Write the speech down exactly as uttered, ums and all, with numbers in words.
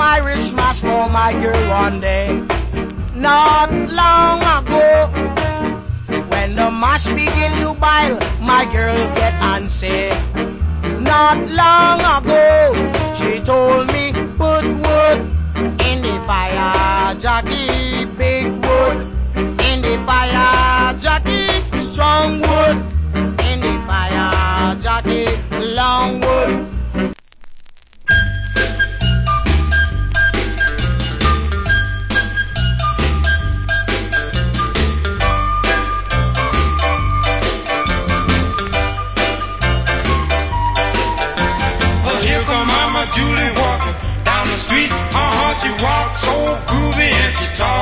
Irish mash for my girl one day. Not long ago, when the mash begin to boil, my girl get antsy. Not long ago, she told me, put wood in the fire, Jackie, big wood in the fire, Jackie, strong wood in the fire, Jackie, long wood. Julie walking down the street, uh-huh, she walks so groovy and she talks